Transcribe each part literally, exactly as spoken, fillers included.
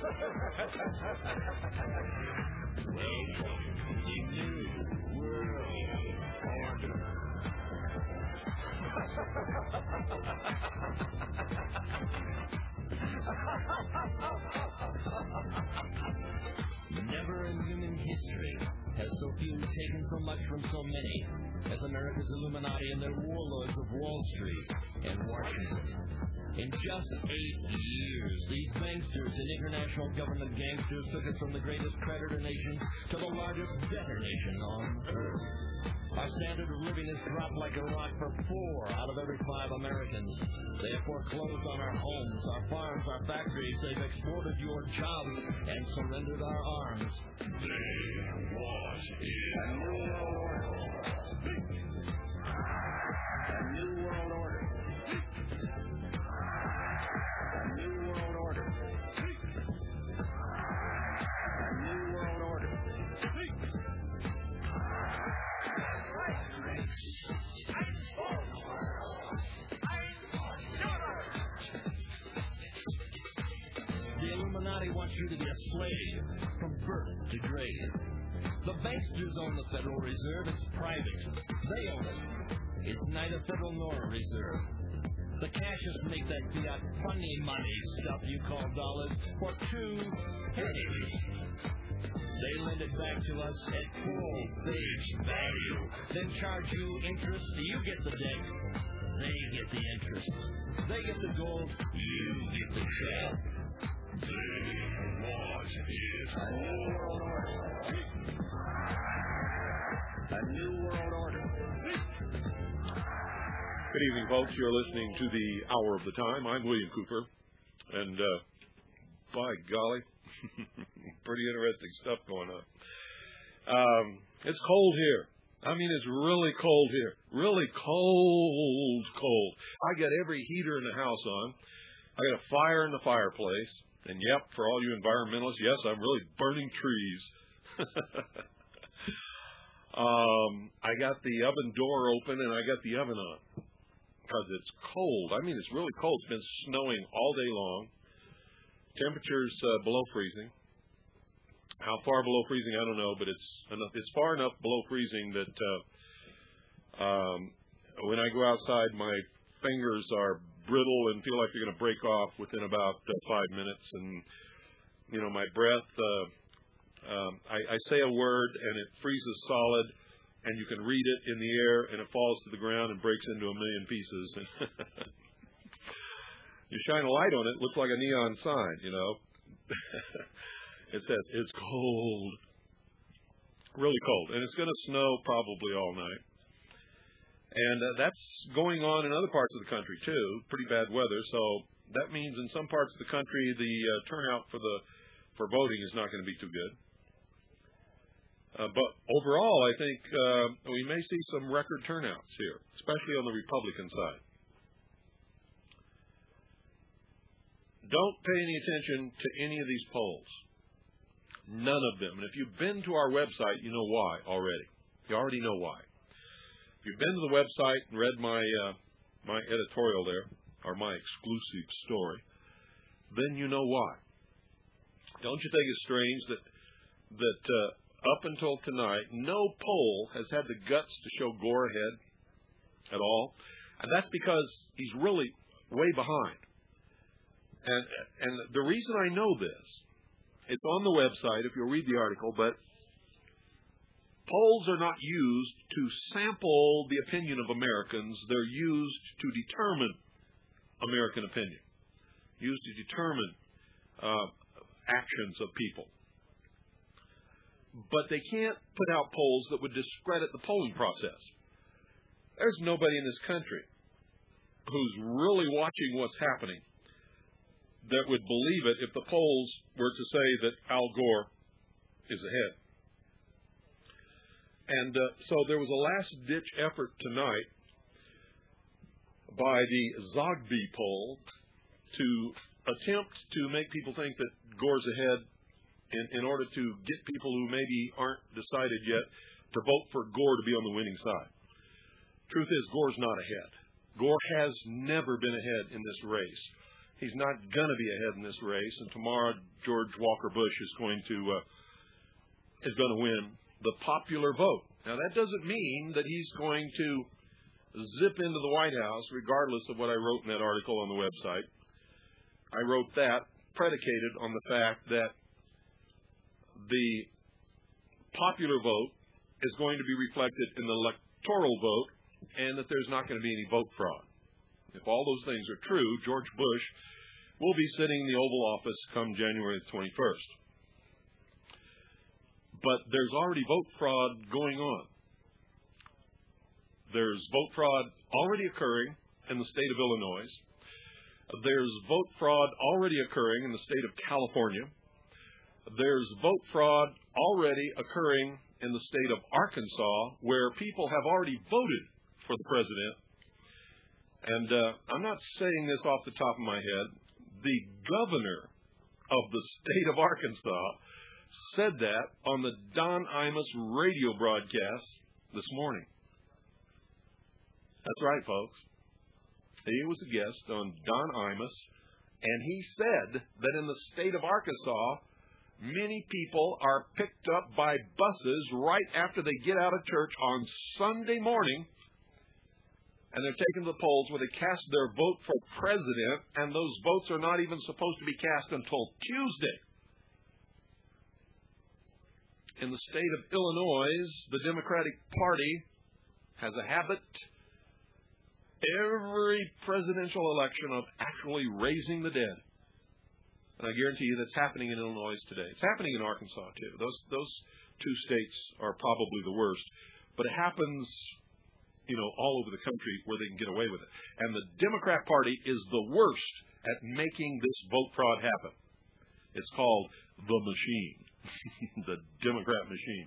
Welcome to New World Order. Never in human history has so few taken so much from so many as America's Illuminati and their warlords of Wall Street and Washington. In just eight years, these banksters and international government gangsters took us from the greatest creditor nation to the largest debtor nation on earth. Our standard of living has dropped like a rock for four out of every five Americans. They have foreclosed on our homes, our farms, our factories. They've exported your jobs and surrendered our arms. They want it. A new world order. A new world order. A new world order. A new world order. The Illuminati wants you to be a slave from birth to grave. The banksters own the Federal Reserve. It's private. They own it. It's neither federal nor a reserve. The cashiers make that fiat funny money stuff you call dollars for two pennies. They lend it back to us at full face value, then charge you interest. You get the debt. They get the interest. They get the gold. You get the shell. They want it. A new world order. A new world order. Good evening, folks. You're listening to the Hour of the Time. I'm William Cooper, and uh, by golly, pretty interesting stuff going on. Um, it's cold here. I mean, it's really cold here. Really cold, cold. I got every heater in the house on. I got a fire in the fireplace. And, yep, for all you environmentalists, yes, I'm really burning trees. um, I got the oven door open, and I got the oven on. Because it's cold. I mean, it's really cold. It's been snowing all day long. Temperatures uh, below freezing. How far below freezing, I don't know, but it's enough, it's far enough below freezing that uh, um, when I go outside, my fingers are brittle and feel like they're going to break off within about uh, five minutes. And, you know, my breath, uh, um, I, I say a word and it freezes solid, and you can read it in the air, and it falls to the ground and breaks into a million pieces. You shine a light on it, it looks like a neon sign, you know. It says, it's cold. Really cold. And it's going to snow probably all night. And uh, that's going on in other parts of the country, too. Pretty bad weather. So that means in some parts of the country, the uh, turnout for the for voting is not going to be too good. Uh, but overall, I think uh, we may see some record turnouts here, especially on the Republican side. Don't pay any attention to any of these polls. None of them. And if you've been to our website, you know why already. You already know why. If you've been to the website and read my uh, my editorial there, or my exclusive story, then you know why. Don't you think it's strange that that uh, up until tonight, no poll has had the guts to show Gore ahead at all? And that's because he's really way behind. And and the reason I know this, it's on the website if you'll read the article, but polls are not used to sample the opinion of Americans. They're used to determine American opinion, used to determine uh, actions of people. But they can't put out polls that would discredit the polling process. There's nobody in this country who's really watching what's happening that would believe it if the polls were to say that Al Gore is ahead. And uh, so there was a last-ditch effort tonight by the Zogby poll to attempt to make people think that Gore's ahead in, in order to get people who maybe aren't decided yet to vote for Gore to be on the winning side. Truth is, Gore's not ahead. Gore has never been ahead in this race. He's not going to be ahead in this race, and tomorrow George Walker Bush is going to uh, is going to win the popular vote. Now, that doesn't mean that he's going to zip into the White House, regardless of what I wrote in that article on the website. I wrote that predicated on the fact that the popular vote is going to be reflected in the electoral vote, and that there's not going to be any vote fraud. If all those things are true, George Bush will be sitting in the Oval Office come January the twenty-first. But there's already vote fraud going on. There's vote fraud already occurring in the state of Illinois. There's vote fraud already occurring in the state of California. There's vote fraud already occurring in the state of Arkansas, where people have already voted for the president. And uh, I'm not saying this off the top of my head. The governor of the state of Arkansas said that on the Don Imus radio broadcast this morning. That's right, folks. He was a guest on Don Imus, and he said that in the state of Arkansas, many people are picked up by buses right after they get out of church on Sunday morning, and they're taken to the polls where they cast their vote for president, and those votes are not even supposed to be cast until Tuesday. In the state of Illinois, the Democratic Party has a habit every presidential election of actually raising the dead. And I guarantee you that's happening in Illinois today. It's happening in Arkansas, too. Those those two states are probably the worst. But it happens, you know, all over the country where they can get away with it. And the Democrat Party is the worst at making this vote fraud happen. It's called the machine, the Democrat machine.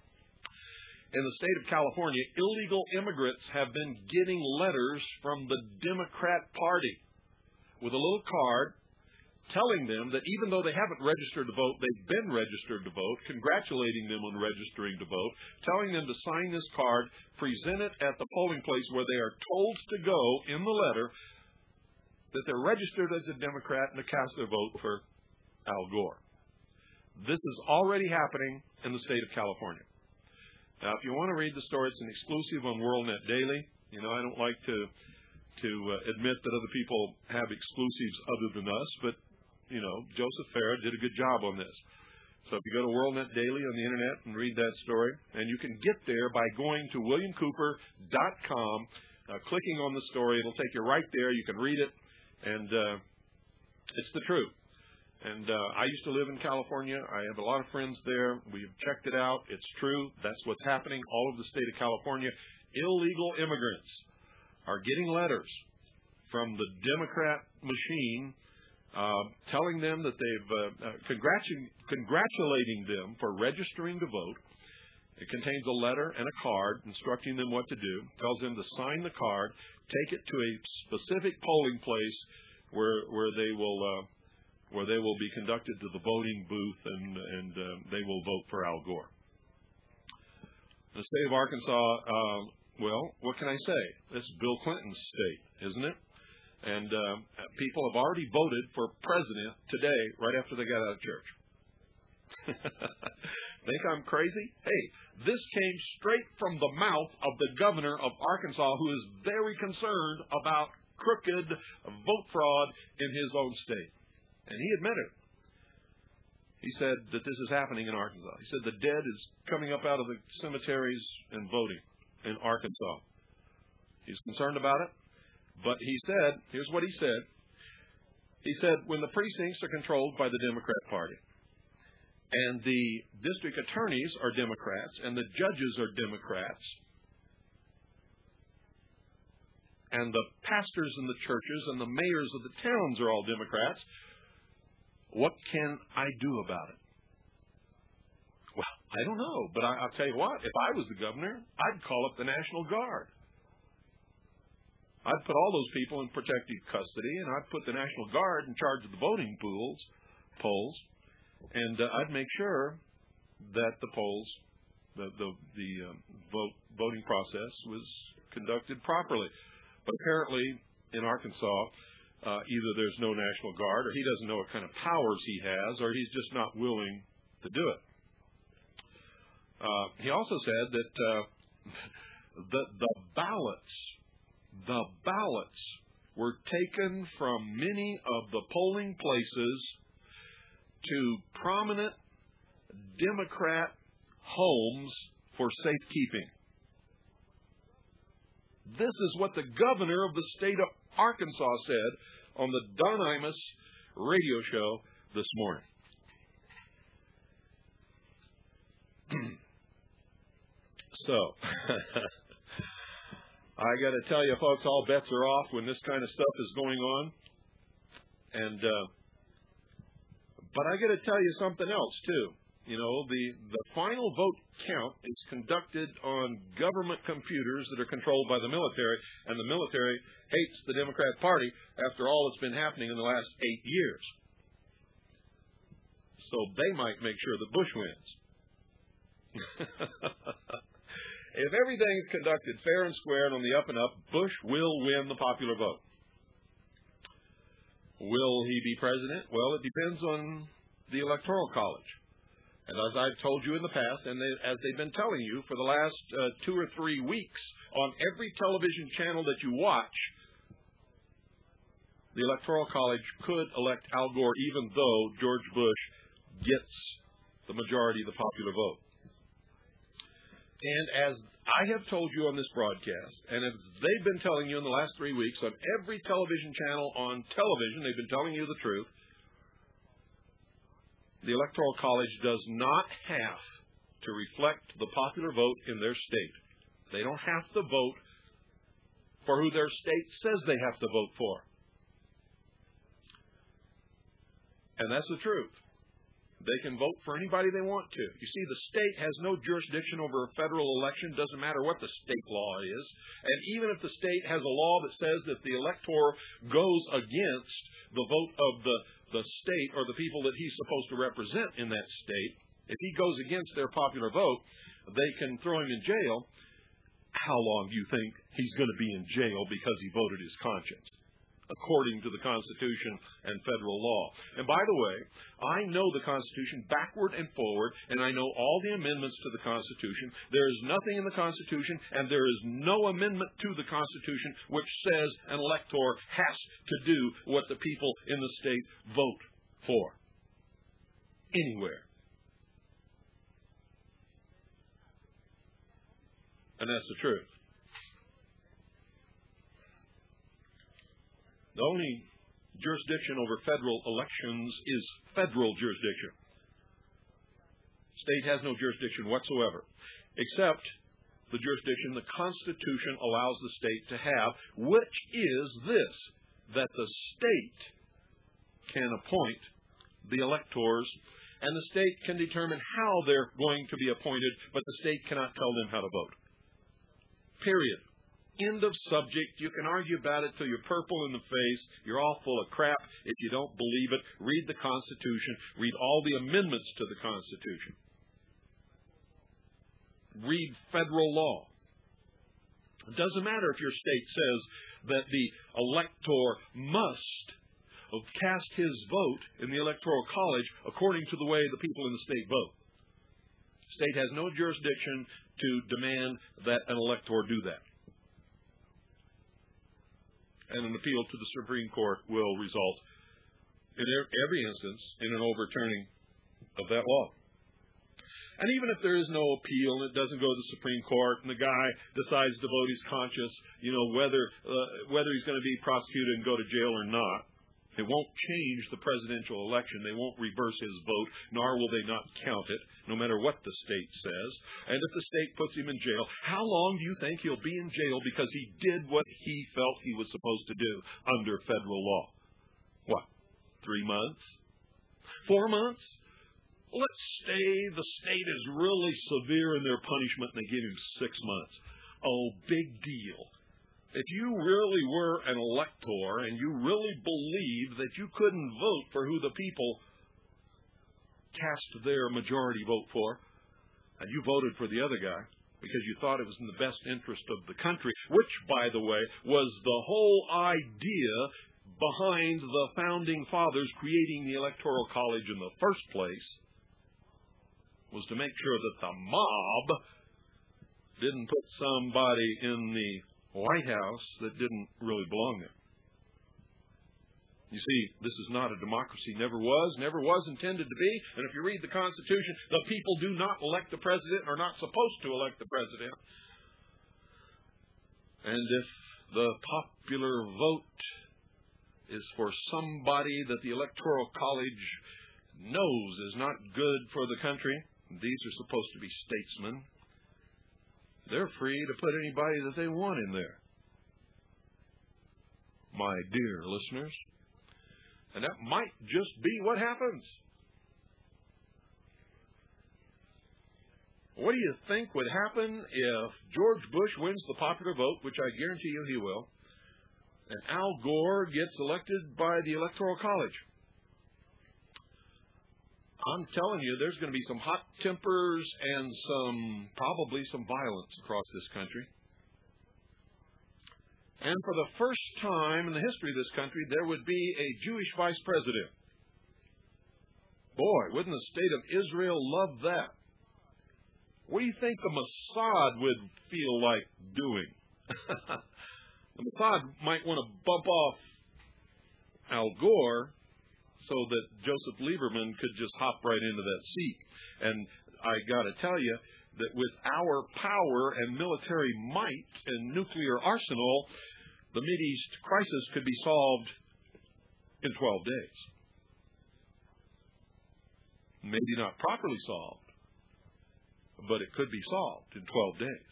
In the state of California, illegal immigrants have been getting letters from the Democrat Party with a little card telling them that even though they haven't registered to vote, they've been registered to vote, congratulating them on registering to vote, telling them to sign this card, present it at the polling place where they are told to go in the letter that they're registered as a Democrat and to cast their vote for Al Gore. This is already happening in the state of California. Now, if you want to read the story, it's an exclusive on WorldNet Daily. You know, I don't like to to uh, admit that other people have exclusives other than us, but, you know, Joseph Farah did a good job on this. So if you go to WorldNet Daily on the Internet and read that story, and you can get there by going to william cooper dot com, uh, clicking on the story. It'll take you right there. You can read it, and uh, it's the truth. And uh, I used to live in California. I have a lot of friends there. We've checked it out. It's true. That's what's happening all over the state of California. Illegal immigrants are getting letters from the Democrat machine uh, telling them that they've uh, uh, congratu- congratulating them for registering to vote. It contains a letter and a card instructing them what to do. It tells them to sign the card, take it to a specific polling place where where they will uh, where they will be conducted to the voting booth, and and uh, they will vote for Al Gore. The state of Arkansas, uh, well, what can I say? This is Bill Clinton's state, isn't it? And uh, people have already voted for president today, right after they got out of church. Think I'm crazy? Hey, this came straight from the mouth of the governor of Arkansas, who is very concerned about crooked vote fraud in his own state. And he admitted it. He said that this is happening in Arkansas. He said the dead is coming up out of the cemeteries and voting in Arkansas. He's concerned about it. But he said, here's what he said. He said, when the precincts are controlled by the Democrat Party, and the district attorneys are Democrats, and the judges are Democrats, and the pastors in the churches and the mayors of the towns are all Democrats, what can I do about it? Well, I don't know, but I, I'll tell you what, if I was the governor, I'd call up the National Guard. I'd put all those people in protective custody, and I'd put the National Guard in charge of the voting pools, polls, and uh, I'd make sure that the polls, the the, the um, vote, voting process was conducted properly. But apparently, in Arkansas, uh, either there's no National Guard, or he doesn't know what kind of powers he has, or he's just not willing to do it. Uh, he also said that uh, the, the ballots, the ballots were taken from many of the polling places to prominent Democrat homes for safekeeping. This is what the governor of the state of Arkansas said on the Don Imus radio show this morning. So, I got to tell you, folks, all bets are off when this kind of stuff is going on. And, uh, but I got to tell you something else, too. You know, the, the final vote count is conducted on government computers that are controlled by the military, and the military hates the Democrat Party after all that's been happening in the last eight years. So they might make sure that Bush wins. If everything's conducted fair and square and on the up and up, Bush will win the popular vote. Will he be president? Well, it depends on the Electoral College. And as I've told you in the past, and they, as they've been telling you for the last uh, two or three weeks, on every television channel that you watch, the Electoral College could elect Al Gore even though George Bush gets the majority of the popular vote. And as I have told you on this broadcast, and as they've been telling you in the last three weeks on every television channel on television, they've been telling you the truth, the Electoral College does not have to reflect the popular vote in their state. They don't have to vote for who their state says they have to vote for. And that's the truth. They can vote for anybody they want to. You see, the state has no jurisdiction over a federal election. Doesn't matter what the state law is. And even if the state has a law that says that the elector goes against the vote of the, the state or the people that he's supposed to represent in that state, if he goes against their popular vote, they can throw him in jail. How long do you think he's going to be in jail because he voted his conscience? According to the Constitution and federal law. And by the way, I know the Constitution backward and forward, and I know all the amendments to the Constitution. There is nothing in the Constitution, and there is no amendment to the Constitution which says an elector has to do what the people in the state vote for. Anywhere. And that's the truth. The only jurisdiction over federal elections is federal jurisdiction. State has no jurisdiction whatsoever, except the jurisdiction the Constitution allows the state to have, which is this, that the state can appoint the electors, and the state can determine how they're going to be appointed, but the state cannot tell them how to vote. Period. End of subject. You can argue about it till you're purple in the face. You're all full of crap. If you don't believe it, read the Constitution. Read all the amendments to the Constitution. Read federal law. It doesn't matter if your state says that the elector must cast his vote in the Electoral College according to the way the people in the state vote. The state has no jurisdiction to demand that an elector do that. And an appeal to the Supreme Court will result in every instance in an overturning of that law. And even if there is no appeal and it doesn't go to the Supreme Court and the guy decides to vote his conscience, you know, whether uh, whether he's going to be prosecuted and go to jail or not, it won't change the presidential election. They won't reverse his vote, nor will they not count it, no matter what the state says. And if the state puts him in jail, how long do you think he'll be in jail because he did what he felt he was supposed to do under federal law? What? Three months? Four months? Let's say the state is really severe in their punishment and they give him six months. Oh, big deal. If you really were an elector and you really believed that you couldn't vote for who the people cast their majority vote for, and you voted for the other guy because you thought it was in the best interest of the country, which, by the way, was the whole idea behind the Founding Fathers creating the Electoral College in the first place was to make sure that the mob didn't put somebody in the White House that didn't really belong there. You see, this is not a democracy. Never was, never was intended to be. And if you read the Constitution, the people do not elect the president, are not supposed to elect the president. And if the popular vote is for somebody that the Electoral College knows is not good for the country, these are supposed to be statesmen, they're free to put anybody that they want in there. My dear listeners, and that might just be what happens. What do you think would happen if George Bush wins the popular vote, which I guarantee you he will, and Al Gore gets elected by the Electoral College? I'm telling you, there's going to be some hot tempers and some, probably some violence across this country. And for the first time in the history of this country, there would be a Jewish vice president. Boy, wouldn't the state of Israel love that? What do you think the Mossad would feel like doing? The Mossad might want to bump off Al Gore so that Joseph Lieberman could just hop right into that seat. And I got to tell you that with our power and military might and nuclear arsenal, the Mideast crisis could be solved in twelve days. Maybe not properly solved, but it could be solved in twelve days.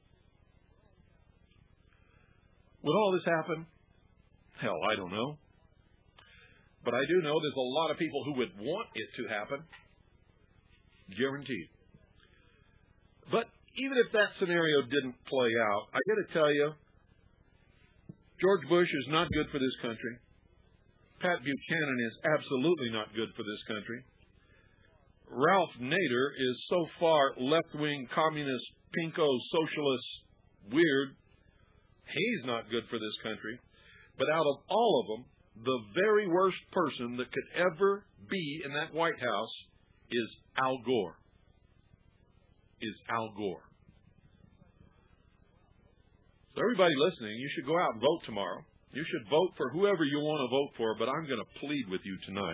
Would all this happen? Hell, I don't know. But I do know there's a lot of people who would want it to happen. Guaranteed. But even if that scenario didn't play out, I got to tell you, George Bush is not good for this country. Pat Buchanan is absolutely not good for this country. Ralph Nader is so far left-wing, communist, pinko, socialist, weird. He's not good for this country. But out of all of them, the very worst person that could ever be in that White House is Al Gore. Is Al Gore. So everybody listening, you should go out and vote tomorrow. You should vote for whoever you want to vote for, but I'm going to plead with you tonight.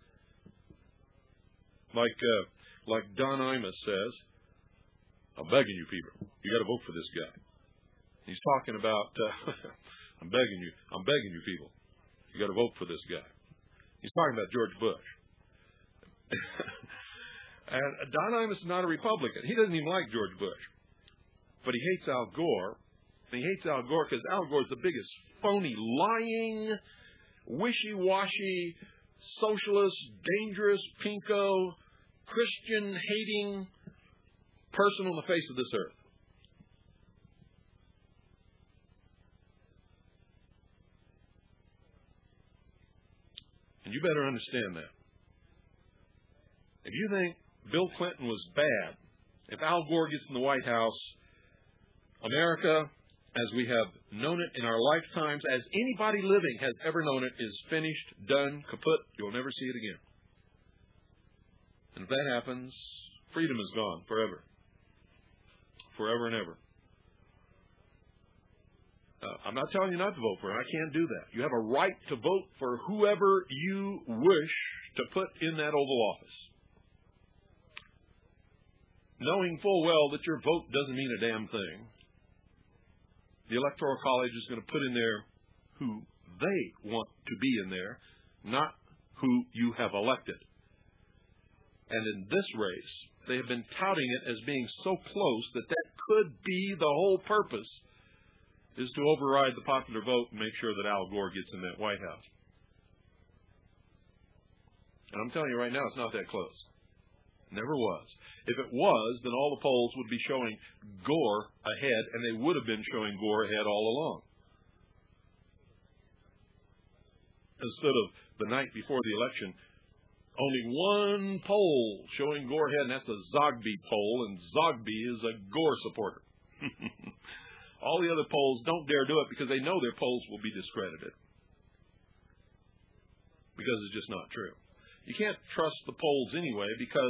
Like uh, like Don Imus says, I'm begging you people, you got to vote for this guy. He's talking about, uh, I'm begging you, I'm begging you people, you got to vote for this guy. He's talking about George Bush. And Don Imus is not a Republican. He doesn't even like George Bush. But he hates Al Gore. And he hates Al Gore because Al Gore is the biggest phony, lying, wishy-washy, socialist, dangerous, pinko, Christian-hating person on the face of this earth. And you better understand that. If you think Bill Clinton was bad, if Al Gore gets in the White House, America, as we have known it in our lifetimes, as anybody living has ever known it, is finished, done, kaput. You'll never see it again. And if that happens, freedom is gone forever. Forever and ever. Uh, I'm not telling you not to vote for him. I can't do that. You have a right to vote for whoever you wish to put in that Oval Office, knowing full well that your vote doesn't mean a damn thing. The Electoral College is going to put in there who they want to be in there, not who you have elected. And in this race, they have been touting it as being so close that that could be the whole purpose, is to override the popular vote and make sure that Al Gore gets in that White House. And I'm telling you right now, it's not that close. Never was. If it was, then all the polls would be showing Gore ahead, and they would have been showing Gore ahead all along. Instead of the night before the election, only one poll showing Gore ahead, and that's a Zogby poll, and Zogby is a Gore supporter. All the other polls don't dare do it because they know their polls will be discredited. because it's just not true. You can't trust the polls anyway because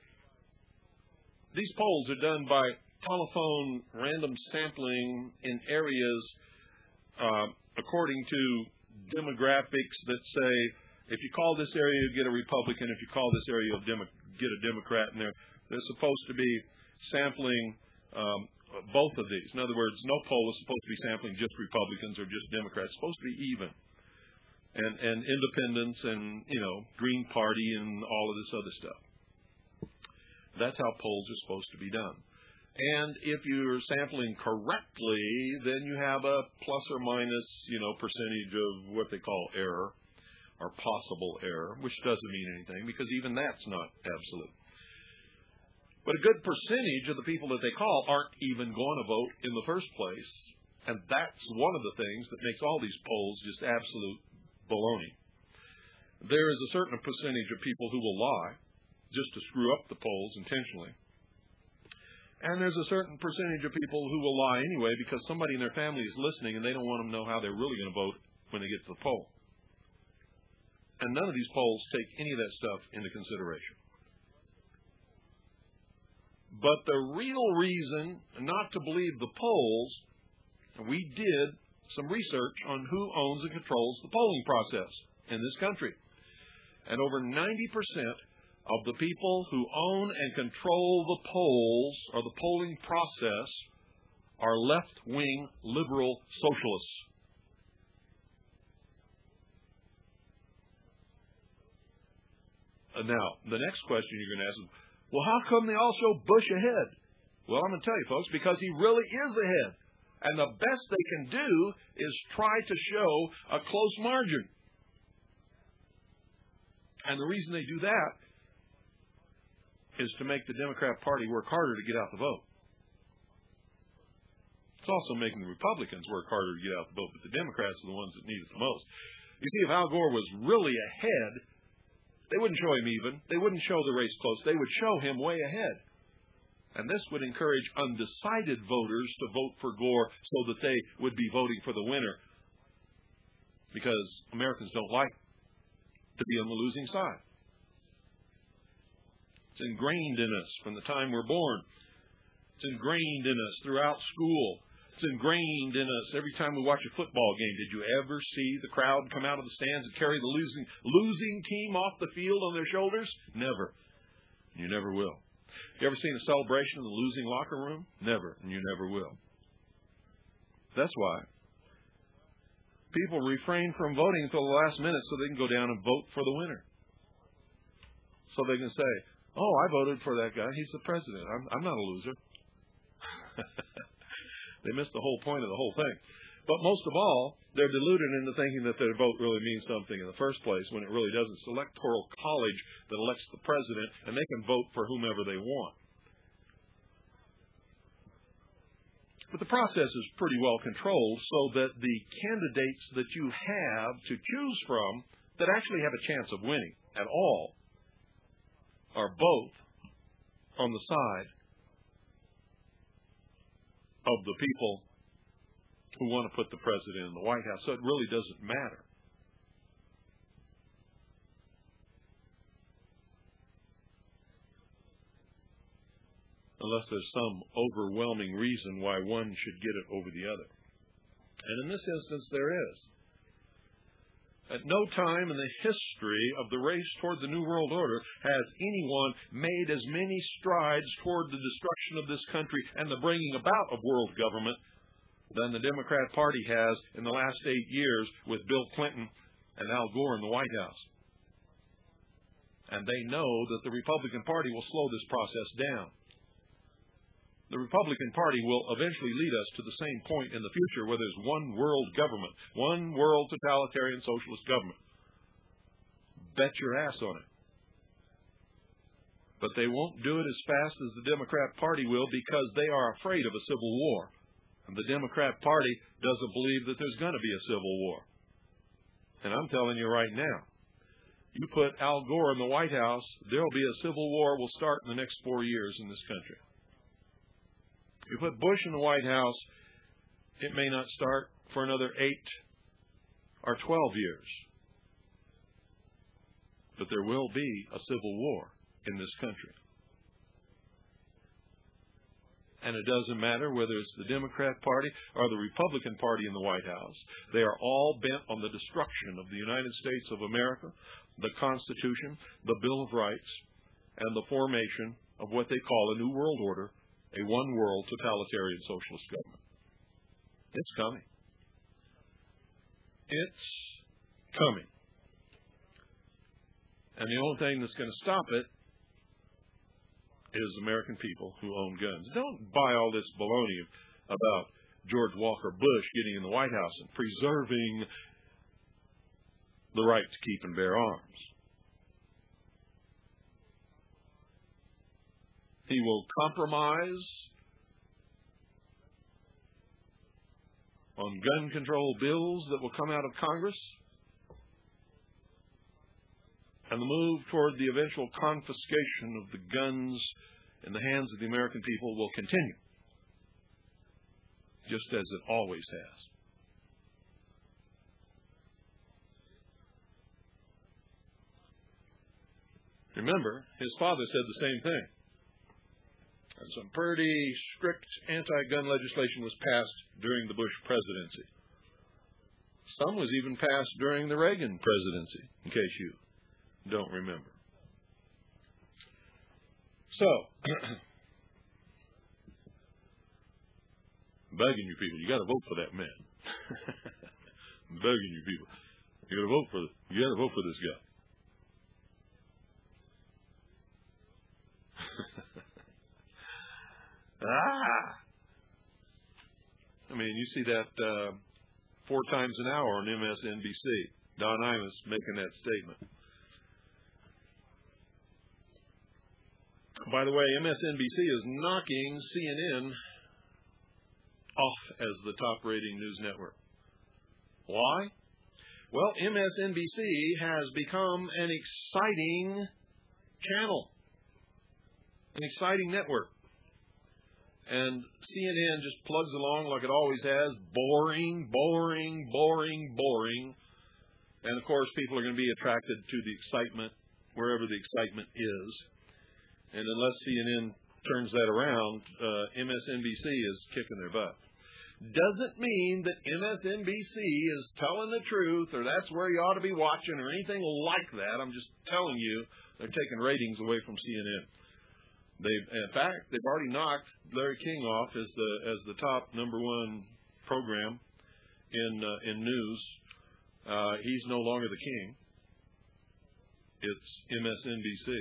these polls are done by telephone random sampling in areas uh, according to demographics that say, if you call this area, you get a Republican. If you call this area, you'll Demo- get a Democrat. And they're, they're supposed to be sampling um, both of these. In other words, no poll is supposed to be sampling just Republicans or just Democrats. It's supposed to be even. And, and independents and, you know, Green Party and all of this other stuff. That's how polls are supposed to be done. And if you're sampling correctly, then you have a plus or minus, you know, percentage of what they call error or possible error, which doesn't mean anything because even that's not absolute. But a good percentage of the people that they call aren't even going to vote in the first place. And that's one of the things that makes all these polls just absolute baloney. There is a certain percentage of people who will lie just to screw up the polls intentionally. And there's a certain percentage of people who will lie anyway because somebody in their family is listening and they don't want them to know how they're really going to vote when they get to the poll. And none of these polls take any of that stuff into consideration. But the real reason not to believe the polls, we did some research on who owns and controls the polling process in this country. And over ninety percent of the people who own and control the polls or the polling process are left-wing liberal socialists. Uh, now, the next question you're going to ask is, well, how come they all show Bush ahead? Well, I'm going to tell you, folks, because he really is ahead. And the best they can do is try to show a close margin. And the reason they do that is to make the Democrat Party work harder to get out the vote. It's also making the Republicans work harder to get out the vote, but the Democrats are the ones that need it the most. You see, if Al Gore was really ahead, they wouldn't show him even. They wouldn't show the race close. They would show him way ahead. And this would encourage undecided voters to vote for Gore so that they would be voting for the winner. Because Americans don't like to be on the losing side. It's ingrained in us from the time we're born. It's ingrained in us throughout school. It's ingrained in us every time we watch a football game. Did you ever see the crowd come out of the stands and carry the losing losing team off the field on their shoulders? Never. You never will. You ever seen a celebration in the losing locker room? Never, and you never will. That's why people refrain from voting until the last minute so they can go down and vote for the winner. So they can say, oh, I voted for that guy. He's the president. I'm, I'm not a loser. They missed the whole point of the whole thing. But most of all, they're deluded into thinking that their vote really means something in the first place when it really doesn't. It's the Electoral College that elects the president, and they can vote for whomever they want. But the process is pretty well controlled so that the candidates that you have to choose from that actually have a chance of winning at all are both on the side of the people who want to put the president in the White House. So it really doesn't matter. Unless there's some overwhelming reason why one should get it over the other. And in this instance, there is. At no time in the history of the race toward the New World Order has anyone made as many strides toward the destruction of this country and the bringing about of world government than the Democrat Party has in the last eight years with Bill Clinton and Al Gore in the White House. And they know that the Republican Party will slow this process down. The Republican Party will eventually lead us to the same point in the future where there's one world government, one world totalitarian socialist government. Bet your ass on it. But they won't do it as fast as the Democrat Party will because they are afraid of a civil war. And the Democrat Party doesn't believe that there's going to be a civil war. And I'm telling you right now, you put Al Gore in the White House, there will be a civil war will start in the next four years in this country. You put Bush in the White House, it may not start for another eight or twelve years. but there will be a civil war in this country. And it doesn't matter whether it's the Democrat Party or the Republican Party in the White House. They are all bent on the destruction of the United States of America, the Constitution, the Bill of Rights, and the formation of what they call a New World Order, a one-world totalitarian socialist government. It's coming. It's coming. And the only thing that's going to stop it is American people who own guns. Don't buy all this baloney about George Walker Bush getting in the White House and preserving the right to keep and bear arms. He will compromise on gun control bills that will come out of Congress, and the move toward the eventual confiscation of the guns in the hands of the American people will continue, just as it always has. Remember, his father said the same thing. And some pretty strict anti-gun legislation was passed during the Bush presidency. Some was even passed during the Reagan presidency, in case you don't remember. So, begging you people, you got to vote for that man. Begging you people, you got to vote for you got to vote for this guy. ah, I mean, you see that uh, four times an hour on M S N B C. Don Imus making that statement. By the way, M S N B C is knocking C N N off as the top-rating news network. Why? Well, M S N B C has become an exciting channel, an exciting network. And C N N just plugs along like it always has, boring, boring, boring, boring. And, of course, people are going to be attracted to the excitement wherever the excitement is. And unless C N N turns that around, uh, M S N B C is kicking their butt. Doesn't mean that M S N B C is telling the truth or that's where you ought to be watching or anything like that. I'm just telling you they're taking ratings away from C N N. They've, in fact, they've already knocked Larry King off as the as the top number one program in uh, in news. Uh, he's no longer the king. It's M S N B C.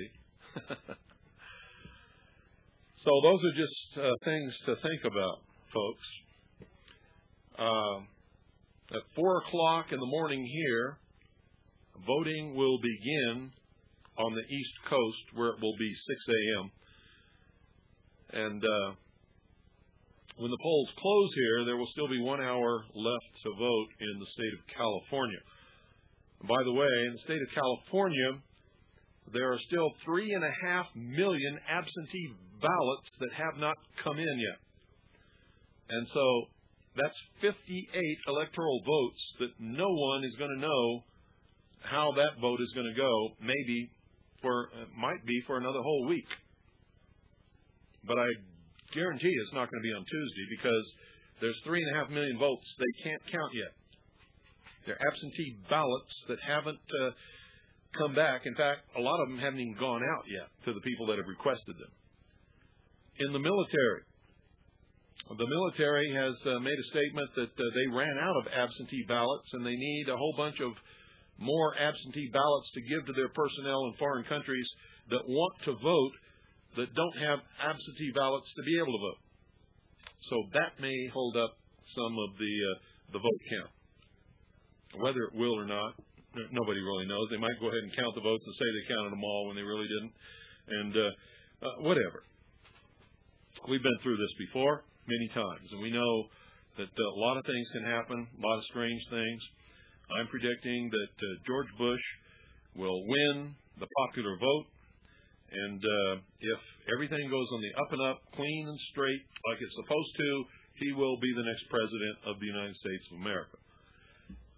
So those are just uh, things to think about, folks. Uh, at four o'clock in the morning here, voting will begin on the East Coast, where it will be six a.m. And uh, when the polls close here, there will still be one hour left to vote in the state of California. By the way, in the state of California, there are still three and a half million absentee ballots that have not come in yet. And so that's fifty-eight electoral votes that no one is going to know how that vote is going to go, maybe for, uh, might be for another whole week. But I guarantee it's not going to be on Tuesday because there's three and a half million votes they can't count yet. They're absentee ballots that haven't uh, come back. In fact, a lot of them haven't even gone out yet to the people that have requested them. In the military, the military has uh, made a statement that uh, they ran out of absentee ballots and they need a whole bunch of more absentee ballots to give to their personnel in foreign countries that want to vote that don't have absentee ballots to be able to vote. So that may hold up some of the uh, the vote count. Whether it will or not, nobody really knows. They might go ahead and count the votes and say they counted them all when they really didn't. And uh, uh, whatever. We've been through this before many times, and we know that uh, a lot of things can happen, a lot of strange things. I'm predicting that uh, George Bush will win the popular vote. And uh, if everything goes on the up and up, clean and straight, like it's supposed to, he will be the next president of the United States of America.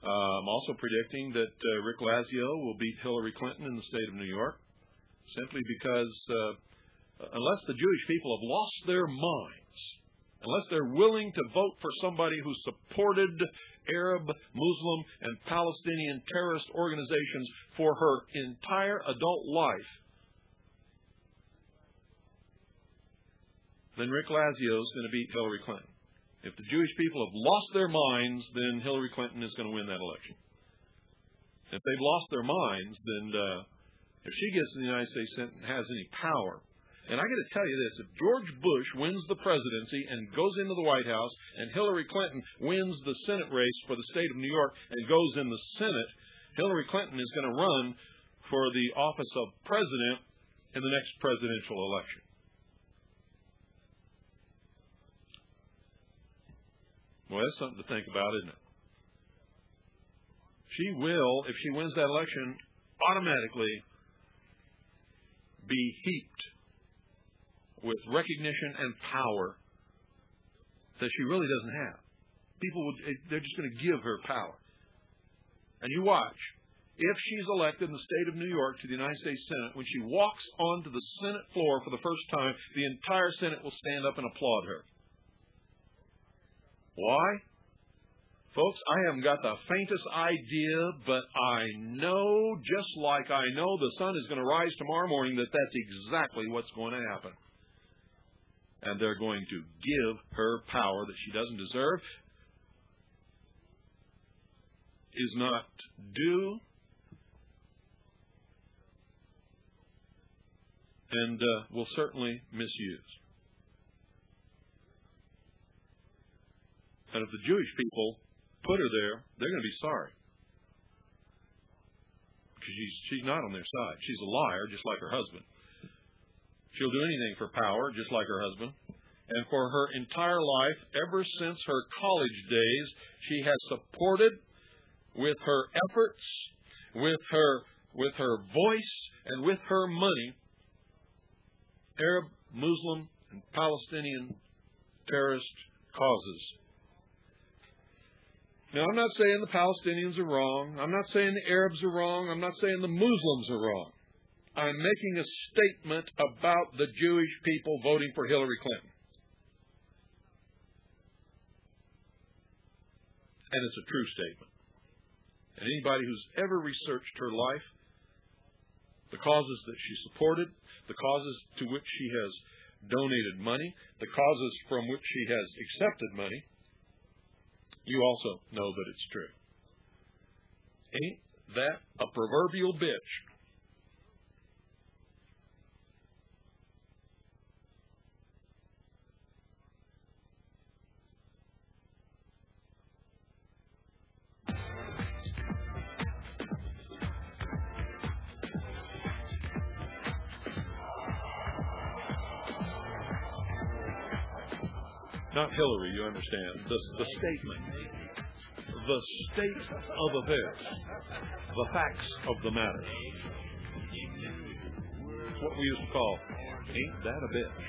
Uh, I'm also predicting that uh, Rick Lazio will beat Hillary Clinton in the state of New York, simply because uh, unless the Jewish people have lost their minds, unless they're willing to vote for somebody who supported Arab, Muslim, and Palestinian terrorist organizations for her entire adult life, then Rick Lazio is going to beat Hillary Clinton. If the Jewish people have lost their minds, then Hillary Clinton is going to win that election. If they've lost their minds, then uh, if she gets in the United States Senate and has any power, and I got to tell you this, if George Bush wins the presidency and goes into the White House, and Hillary Clinton wins the Senate race for the state of New York and goes in the Senate, Hillary Clinton is going to run for the office of president in the next presidential election. Well, that's something to think about, isn't it? She will, if she wins that election, automatically be heaped with recognition and power that she really doesn't have. People would, they're just going to give her power. And you watch. If she's elected in the state of New York to the United States Senate, when she walks onto the Senate floor for the first time, the entire Senate will stand up and applaud her. Why? Folks, I haven't got the faintest idea, but I know, just like I know the sun is going to rise tomorrow morning, that that's exactly what's going to happen. And they're going to give her power that she doesn't deserve, is not due, and uh, will certainly misuse. And if the Jewish people put her there, they're going to be sorry. Because she's, she's not on their side. She's a liar, just like her husband. She'll do anything for power, just like her husband. And for her entire life, ever since her college days, she has supported with her efforts, with her, with her voice, and with her money, Arab, Muslim, and Palestinian terrorist causes. Now, I'm not saying the Palestinians are wrong. I'm not saying the Arabs are wrong. I'm not saying the Muslims are wrong. I'm making a statement about the Jewish people voting for Hillary Clinton. And it's a true statement. And anybody who's ever researched her life, the causes that she supported, the causes to which she has donated money, the causes from which she has accepted money, you also know that it's true. Ain't that a proverbial bitch? Not Hillary, you understand. The, the statement. The state of affairs. The facts of the matter. It's what we used to call, ain't that a bitch?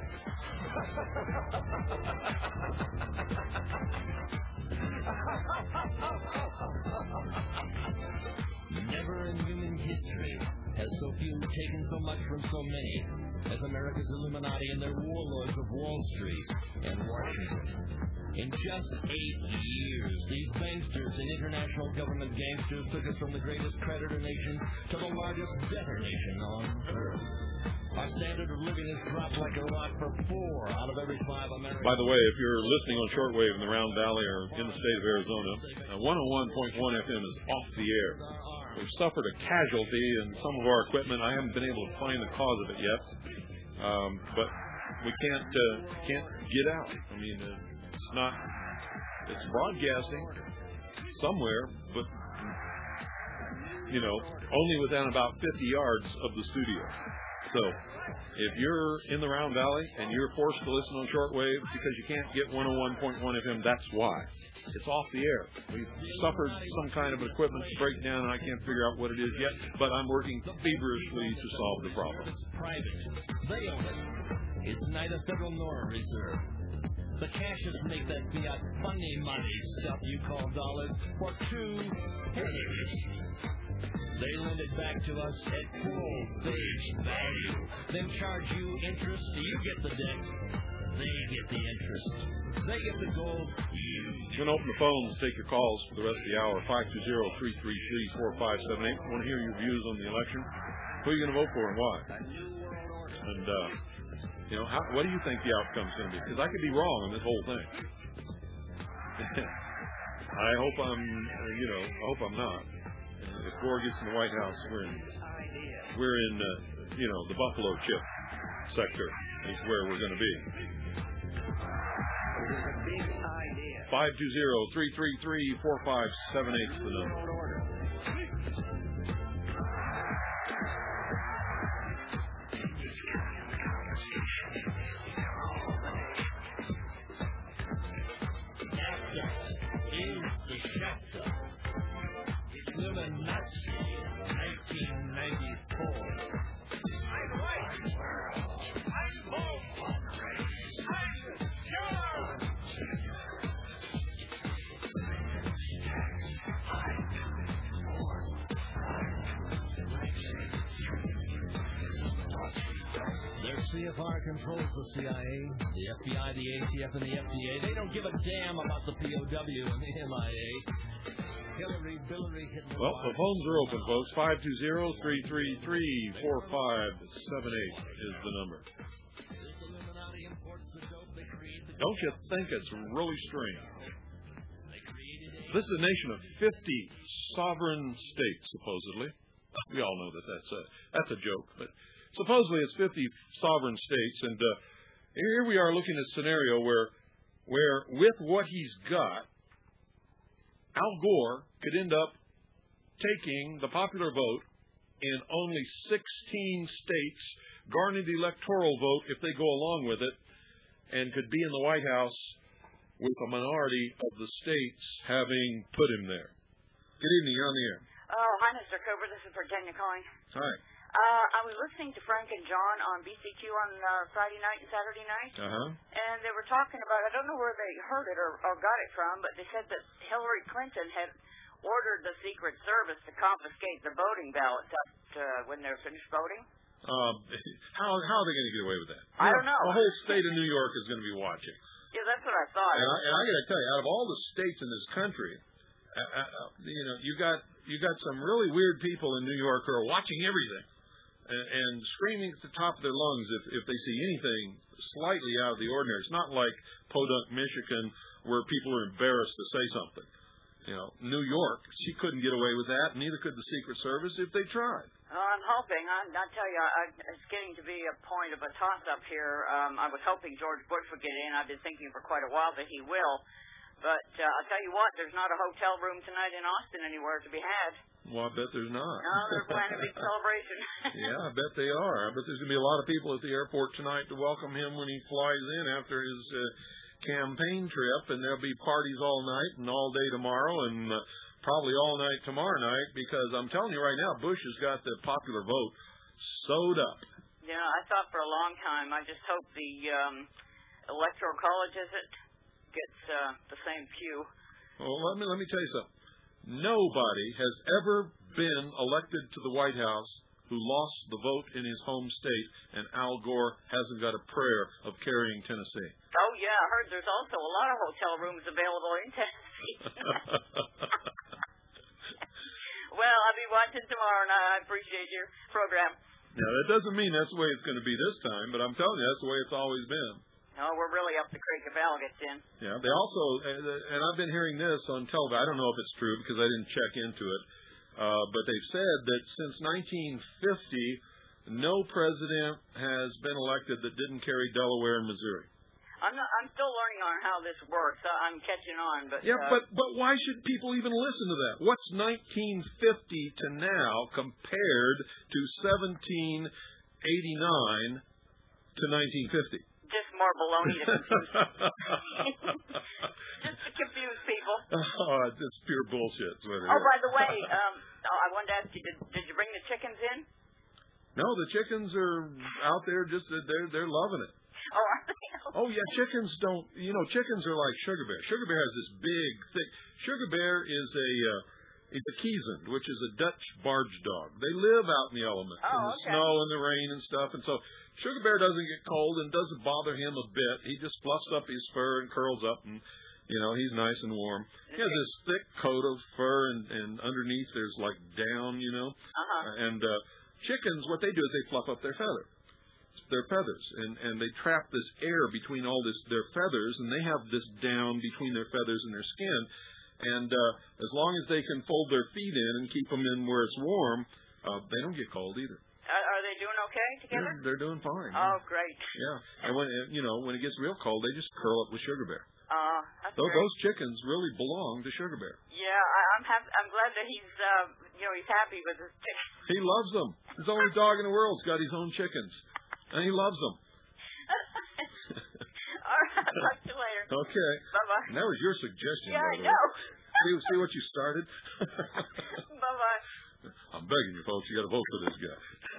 Never in human history has so few taken so much from so many as America's Illuminati and their warlords of Wall Street and Washington. In just eight years, these banksters and international government gangsters took us from the greatest creditor nation to the largest debtor nation on earth. Our standard of living has dropped like a rock for four out of every five Americans. By the way, if you're listening on shortwave in the Round Valley or in the state of Arizona, uh, one oh one point one F M is off the air. We've suffered a casualty in some of our equipment. I haven't been able to find the cause of it yet, um, but we can't uh, can't get out. I mean, uh, it's not. It's broadcasting somewhere, but you know, only within about fifty yards of the studio. So, if you're in the Round Valley and you're forced to listen on shortwave because you can't get one oh one point one F M, that's why. It's off the air. We've suffered some kind of equipment breakdown, and I can't figure out what it is yet, but I'm working feverishly to solve the problem. It's private. They own it. It's neither federal nor reserve. The cashes make that fiat funny money stuff you call dollars for two pennies. They lend it back to us at full face value, then charge you interest. You get the debt, they get the interest. They get the gold, you I'm going to open the phones, take your calls for the rest of the hour, five two zero, three three three, four five seven eight. I want to hear your views on the election. Who are you going to vote for and why? And, uh, you know, how, what do you think the outcome's going to be? Because I could be wrong on this whole thing. I hope I'm, uh, you know, I hope I'm not. If Gore gets in the White House, we're in, we're in, uh, you know, the buffalo chip sector is where we're going to be. five two zero, three three three, four five seven eight is the number. nineteen ninety-four. I'm right. I'm bold. I'm sure. Their C F R controls the C I A, the F B I, the A T F, and the F D A. They don't give a damn about the P O W and the M I A. Hillary, Billary, hitting well, the phones are open, folks. five two zero, three three three, four five seven eight is the number. Don't you think it's really strange? This is a nation of fifty sovereign states, supposedly. We all know that that's a, that's a joke, but supposedly it's fifty sovereign states, and uh, here we are looking at a scenario where, where with what he's got, Al Gore could end up taking the popular vote in only sixteen states, garnering the electoral vote if they go along with it, and could be in the White House with a minority of the states having put him there. Good evening. You're on the air. Oh, hi, Mister Cooper. This is Virginia calling. Hi. Uh, I was listening to Frank and John on B C Q on uh, Friday night and Saturday night, Uh-huh. and they were talking about, I don't know where they heard it or, or got it from, but they said that Hillary Clinton had ordered the Secret Service to confiscate the voting ballots up to when they're finished voting. Um, how, how are they going to get away with that? I don't know. The whole state of New York is going to be watching. Yeah, that's what I thought. And I, and I got to tell you, out of all the states in this country, uh, uh, you know, you got you got some really weird people in New York who are watching everything and, and screaming at the top of their lungs if, if they see anything slightly out of the ordinary. It's not like Podunk, Michigan, where people are embarrassed to say something. You know, New York, she couldn't get away with that, neither could the Secret Service if they tried. Well, I'm hoping. I, I tell you, I, it's getting to be a point of a toss-up here. Um, I was hoping George Bush would get in. I've been thinking for quite a while that he will. But uh, I'll tell you what, there's not a hotel room tonight in Austin anywhere to be had. Well, I bet there's not. No, they're planning a big celebration. Yeah, I bet they are. I bet there's going to be a lot of people at the airport tonight to welcome him when he flies in after his uh, campaign trip, and there'll be parties all night and all day tomorrow, and uh, probably all night tomorrow night, because I'm telling you right now, Bush has got the popular vote sewed up. Yeah, I thought for a long time. I just hope the um, Electoral College, is it, gets uh, the same pew. Well, let me let me tell you something. Nobody has ever been elected to the White House who lost the vote in his home state, and Al Gore hasn't got a prayer of carrying Tennessee. Oh, yeah, I heard there's also a lot of hotel rooms available in Tennessee. Well, I'll be watching tomorrow, and I appreciate your program. Now, that doesn't mean that's the way it's going to be this time, but I'm telling you, that's the way it's always been. Oh, we're really up the creek if Al gets in. Yeah, they also, and I've been hearing this on television. I don't know if it's true because I didn't check into it, uh, but they've said that since nineteen fifty, no president has been elected that didn't carry Delaware and Missouri. I'm not, I'm still learning on how this works. I'm catching on, but yeah, uh, but but why should people even listen to that? What's nineteen fifty to now compared to seventeen eighty-nine to nineteen fifty? Just more baloney to confuse. Just to confuse people. Oh, it's pure bullshit. Oh, by the way, um, oh, I wanted to ask you, did, did you bring the chickens in? No, the chickens are out there. Just they're they're loving it. Oh, are they? Oh, yeah, chickens don't, you know, chickens are like Sugar Bear. Sugar Bear has this big, thick, Sugar Bear is a, uh, it's a Kiesend, which is a Dutch barge dog. They live out in the elements, oh, in the okay. snow and the rain and stuff, and so Sugar Bear doesn't get cold and doesn't bother him a bit. He just fluffs up his fur and curls up, and, you know, he's nice and warm. He has this thick coat of fur, and, and underneath there's like down, you know. Uh-huh. And uh, chickens, what they do is they fluff up their feather. Their feathers, and, and they trap this air between all this their feathers, and they have this down between their feathers and their skin. And uh, as long as they can fold their feet in and keep them in where it's warm, uh, they don't get cold either. Are, are they doing okay together? They're, they're doing fine. Oh, yeah. great. Yeah, and when you know when it gets real cold, they just curl up with Sugar Bear. Uh, that's those, great. those chickens really belong to Sugar Bear. Yeah, I, I'm happy. I'm glad that he's, uh, you know, he's happy with his chickens. He loves them. He's the only dog in the world who's got his own chickens. And he loves them. All right, talk to you later. Okay. Bye-bye. And that was your suggestion. Yeah, by I the way. know. see, see what you started? Bye-bye. I'm begging you, folks. You got to vote for this guy.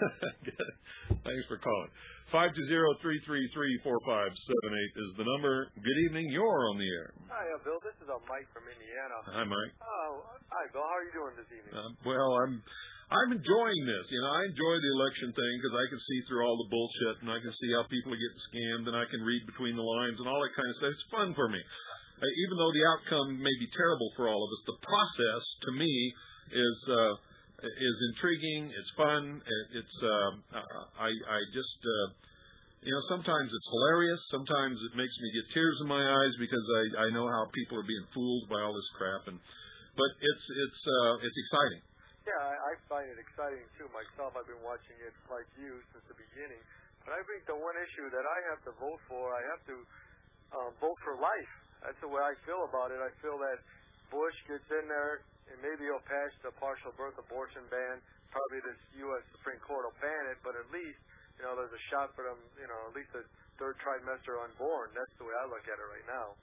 Thanks for calling. five two zero, three three three, four five seven eight is the number. Good evening. You're on the air. Hi, uh, Bill. This is uh, Mike from Indiana. Hi, Mike. Oh, hi, Bill. How are you doing this evening? Uh, well, I'm I'm enjoying this. You know, I enjoy the election thing because I can see through all the bullshit, and I can see how people are getting scammed, and I can read between the lines and all that kind of stuff. It's fun for me. Uh, even though the outcome may be terrible for all of us, the process, to me, is uh, is intriguing. It's fun. It's uh, I I just uh, you know sometimes it's hilarious. Sometimes it makes me get tears in my eyes because I I know how people are being fooled by all this crap, and but it's it's uh, it's exciting. Yeah, I, I find it exciting too myself. I've been watching it like you since the beginning. But I think the one issue that I have to vote for, I have to um, vote for life. That's the way I feel about it. I feel that Bush gets in there and maybe he'll pass the partial birth abortion ban. Probably this U S Supreme Court will ban it, but at least, you know, there's a shot for them, you know, at least the third trimester unborn. That's the way I look at it right now.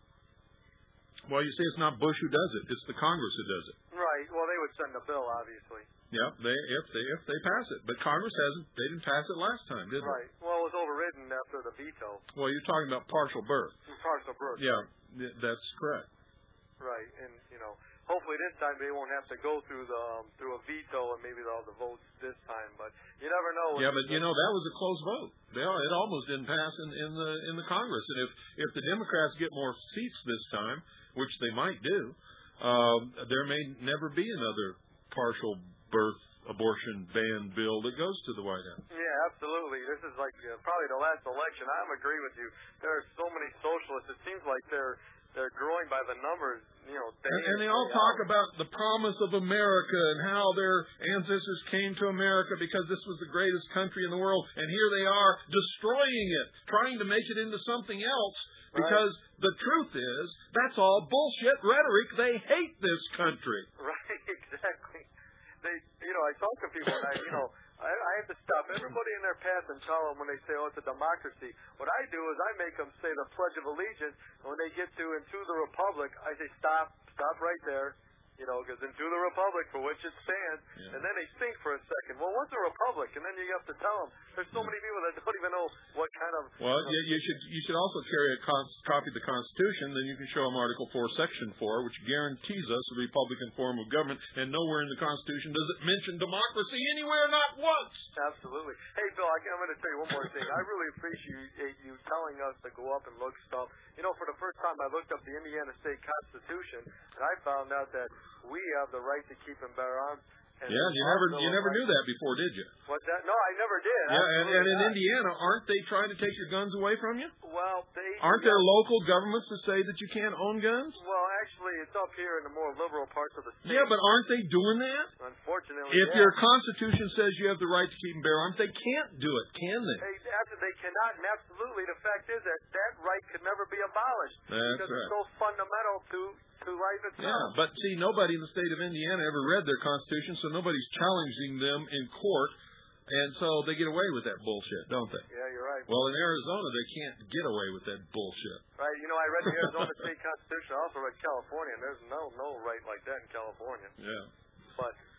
Well, you say it's not Bush who does it; it's the Congress who does it. Right. Well, they would send a bill, obviously. Yeah, they if they if they pass it, but Congress hasn't. They didn't pass it last time, did they? Right. Well, it was overridden after the veto. Well, you're talking about partial birth. Partial birth. Yeah, th- that's correct. Right, and you know, hopefully this time they won't have to go through the um, through a veto, and maybe they'll have the votes this time. But you never know. Yeah, but you know that was a close vote. They, it almost didn't pass in, in the in the Congress. And if if the Democrats get more seats this time, which they might do, uh, there may never be another partial birth abortion ban bill that goes to the White House. Yeah, absolutely. This is like uh, probably the last election. I agree with you. There are so many socialists. It seems like they're they're growing by the numbers. You know, day and, and they day all out. talk about the promise of America and how their ancestors came to America because this was the greatest country in the world, and here they are destroying it, trying to make it into something else. Because right. The truth is, that's all bullshit rhetoric. They hate this country. Right, exactly. They, you know, I talk to people, and I, you know, I, I have to stop everybody in their path and tell them when they say, "Oh, it's a democracy." What I do is I make them say the Pledge of Allegiance, and when they get to "Into the Republic," I say, "Stop, stop right there." You know, because into the republic for which it stands, yeah. And then they think for a second. Well, what's a republic? And then you have to tell them. There's so many people that don't even know what kind of. Well, you, know, you should you should also carry a cons- copy of the Constitution. Then you can show them Article Four, Section Four, which guarantees us a republican form of government. And nowhere in the Constitution does it mention democracy anywhere, not once. Absolutely. Hey, Bill, I, I'm going to tell you one more thing. I really appreciate you telling us to go up and look stuff. You know, for the first time, I looked up the Indiana State Constitution, and I found out that we have the right to keep and bear arms. And yeah, you never you never knew that before, did you? What's that? No, I never did. Yeah, and, and in not. Indiana, aren't they trying to take your guns away from you? Well, they aren't yeah. there local governments that say that you can't own guns? Well, actually, it's up here in the more liberal parts of the state. Yeah, but aren't they doing that? Unfortunately, if yeah. your Constitution says you have the right to keep and bear arms, they can't do it, can they? They, after they cannot, and absolutely, the fact is that that right could never be abolished. That's because right. It's so fundamental to. to life itself. Yeah, but see, nobody in the state of Indiana ever read their Constitution, so nobody's challenging them in court, and so they get away with that bullshit, don't they? Yeah, you're right. Well, in Arizona, they can't get away with that bullshit. Right. You know, I read the Arizona State Constitution. I also read California, and there's no no right like that in California. Yeah. But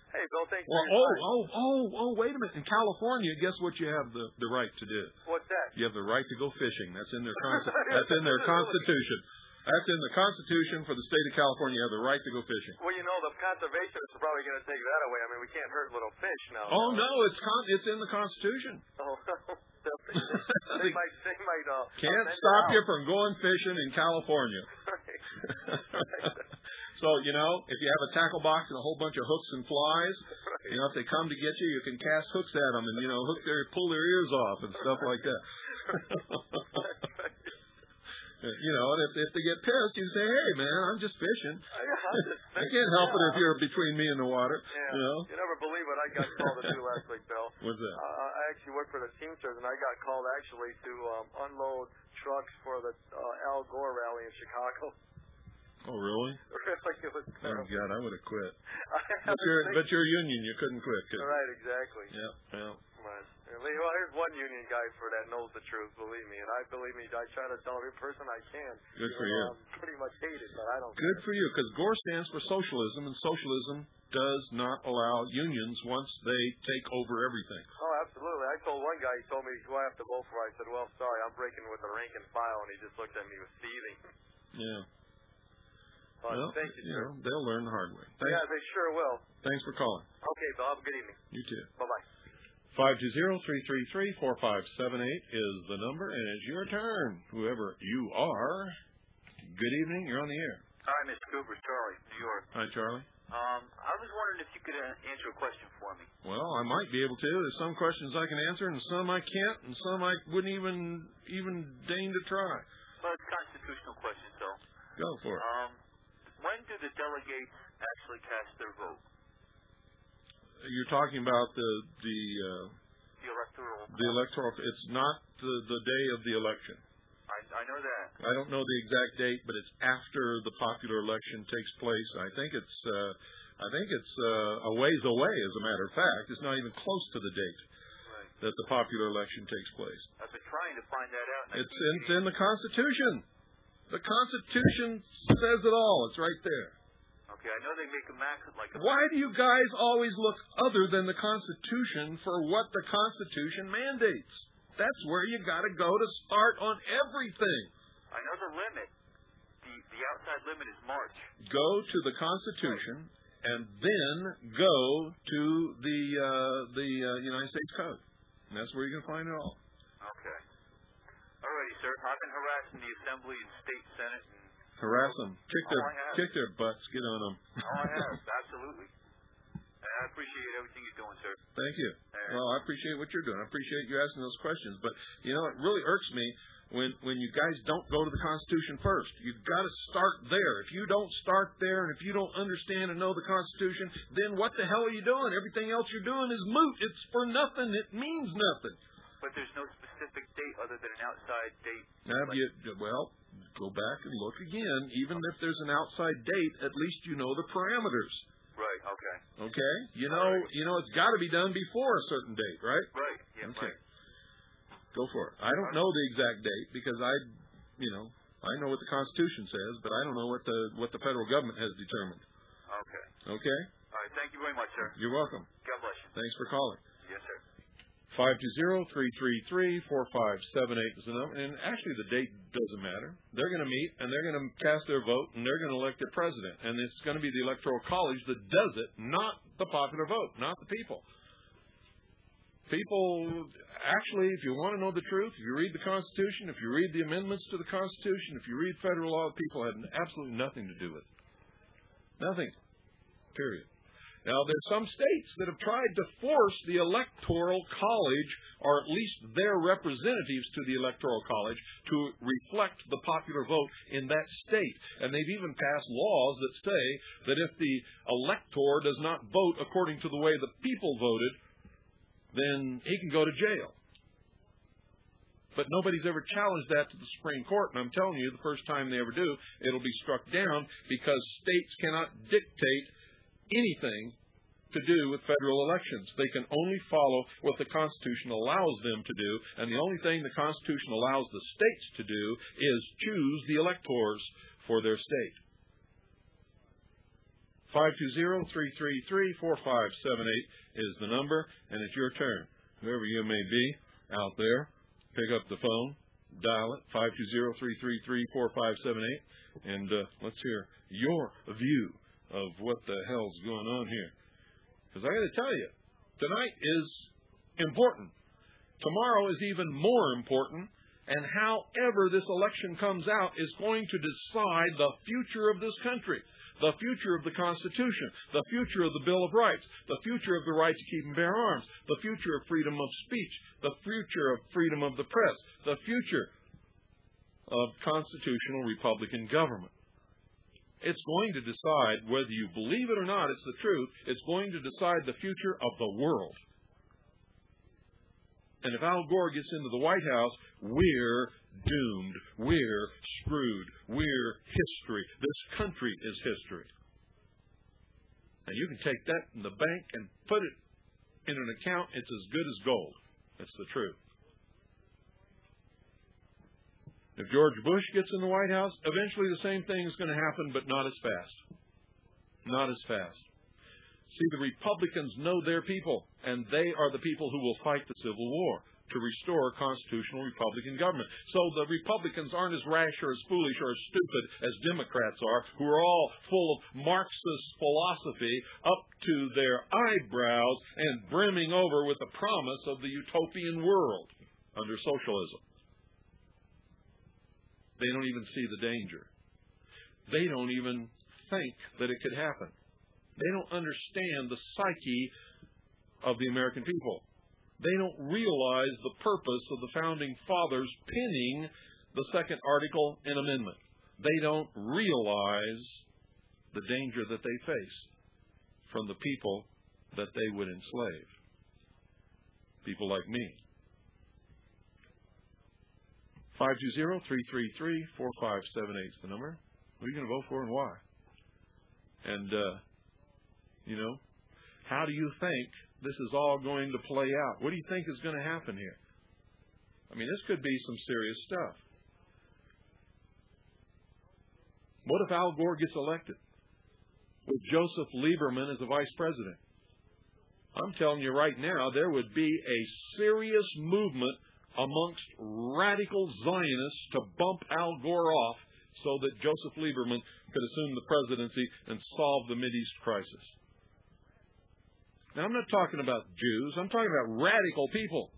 Hey, Bill, thanks Well, for your oh, time. oh, oh, oh, wait a minute. In California, guess what you have the, the right to do? What's that? You have the right to go fishing. That's in their consti- That's in their Constitution. That's in the Constitution for the state of California. You have the right to go fishing. Well, you know, the conservationists are probably going to take that away. I mean, we can't hurt little fish now. Oh, no, it's con- it's in the Constitution. Oh, they, they might, they might, uh, Can't amend it stop out. you from going fishing in California. So, you know, if you have a tackle box and a whole bunch of hooks and flies, you know, if they come to get you, you can cast hooks at them and, you know, hook their, pull their ears off and stuff like that. You know, and if, if they get pissed, you say, hey, man, I'm just fishing. I can't help it if you're between me and the water. Yeah. You know? You never believe what I got called to do last week, Bill. What's that? Uh, I actually work for the Teamsters, and I got called actually to um, unload trucks for the uh, Al Gore rally in Chicago. Oh, really? Really, it was Oh, terrible. God, I would have quit. I But had you're, to but you're union. You couldn't quit. Could you? Right, exactly. Yeah, yeah. Come on. Well, here's one union guy for that knows the truth, believe me. And I believe me, I try to tell every person I can. Good for even you. though I'm pretty much hated, but I don't Good care. for you, because Gore stands for socialism, and socialism does not allow unions once they take over everything. Oh, absolutely. I told one guy, he told me, who I have to vote for. I said, well, sorry, I'm breaking with the rank and file. And he just looked at me with seething. Yeah. But Well, thank you, you sir. know, they'll learn the hard way. Thanks, Yeah, they sure will. thanks for calling. Okay, Bill, have a good evening. You too. Bye-bye. five two zero, three three three, four five seven eight is the number, and it's your turn, whoever you are. Good evening. You're on the air. Hi, Mister Cooper. It's Charlie, New York. Hi, Charlie. Um, I was wondering if you could uh, answer a question for me. Well, I might be able to. There's some questions I can answer, and some I can't, and some I wouldn't even even deign to try. Well, it's a constitutional question, so. Go for it. Um, when do the delegates actually cast their vote? You're talking about the the uh, The electoral. the electoral. It's not the the day of the election. I, I know that. I don't know the exact date, but it's after the popular election takes place. I think it's uh, I think it's uh, a ways away. As a matter of fact, it's not even close to the date Right. that the popular election takes place. I've been trying to find that out. and I It's keep it's in the Constitution. The Constitution says it all. It's right there. Okay, I know they make a max like a. Why do you guys always look other than the Constitution for what the Constitution mandates? That's where you got to go to start on everything. I know the limit. The the outside limit is March. Go to the Constitution and then go to the uh, the uh, United States Code. And that's where you can find it all. Okay. Alrighty, sir. I've been harassing the Assembly and State Senate and. Harass them. Kick their, Oh, I have. kick their butts. Get on them. Oh, I have, absolutely. And I appreciate everything you're doing, sir. Thank you. And Well, I appreciate what you're doing. I appreciate you asking those questions. But, you know, it really irks me when, when you guys don't go to the Constitution first. You've got to start there. If you don't start there and if you don't understand and know the Constitution, then what the hell are you doing? Everything else you're doing is moot. It's for nothing. It means nothing. But there's no specific date other than an outside date. Have Like- you, well, go back and look again. Even if there's an outside date, at least you know the parameters. Right, okay. Okay? You know, you know it's got to be done before a certain date, right? Right, yeah, Okay. right. Go for it. I don't know the exact date because I, you know, I know what the Constitution says, but I don't know what the what the federal government has determined. Okay. Okay? All right, thank you very much, sir. You're welcome. God bless you. Thanks for calling. Yes, sir. five two zero, three three three, four five seven eight is the number. And actually the date doesn't matter. They're going to meet and they're going to cast their vote and they're going to elect their president. And it's going to be the Electoral College that does it, not the popular vote, not the people. People, actually, if you want to know the truth, if you read the Constitution, if you read the amendments to the Constitution, if you read federal law, people had absolutely nothing to do with it. Nothing. Period. Now, there's some states that have tried to force the Electoral College, or at least their representatives to the Electoral College, to reflect the popular vote in that state. And they've even passed laws that say that if the elector does not vote according to the way the people voted, then he can go to jail. But nobody's ever challenged that to the Supreme Court, and I'm telling you, the first time they ever do, it'll be struck down because states cannot dictate anything to do with federal elections. They can only follow what the Constitution allows them to do, and the only thing the Constitution allows the states to do is choose the electors for their state. five two zero, three three three, four five seven eight is the number, and it's your turn. Whoever you may be out there, pick up the phone, dial it, five two zero, three three three, four five seven eight, and uh, let's hear your view of what the hell's going on here. Because I got to tell you, tonight is important. Tomorrow is even more important, and however this election comes out is going to decide the future of this country, the future of the Constitution, the future of the Bill of Rights, the future of the right to keep and bear arms, the future of freedom of speech, the future of freedom of the press, the future of constitutional Republican government. It's going to decide, whether you believe it or not, it's the truth, it's going to decide the future of the world. And if Al Gore gets into the White House, we're doomed. We're screwed. We're history. This country is history. And you can take that in the bank and put it in an account. It's as good as gold. That's the truth. If George Bush gets in the White House, eventually the same thing is going to happen, but not as fast. Not as fast. See, the Republicans know their people, and they are the people who will fight the Civil War to restore constitutional Republican government. So the Republicans aren't as rash or as foolish or as stupid as Democrats are, who are all full of Marxist philosophy up to their eyebrows and brimming over with the promise of the utopian world under socialism. They don't even see the danger. They don't even think that it could happen. They don't understand the psyche of the American people. They don't realize the purpose of the Founding Fathers pinning the second article and amendment. They don't realize the danger that they face from the people that they would enslave. People like me. five two zero, three three three, four five seven eight is the number. Who are you going to vote for and why? And, uh, you know, how do you think this is all going to play out? What do you think is going to happen here? I mean, this could be some serious stuff. What if Al Gore gets elected with Joseph Lieberman as a vice president? I'm telling you right now, there would be a serious movement amongst radical Zionists to bump Al Gore off so that Joseph Lieberman could assume the presidency and solve the Mideast crisis. Now, I'm not talking about Jews. I'm talking about radical people.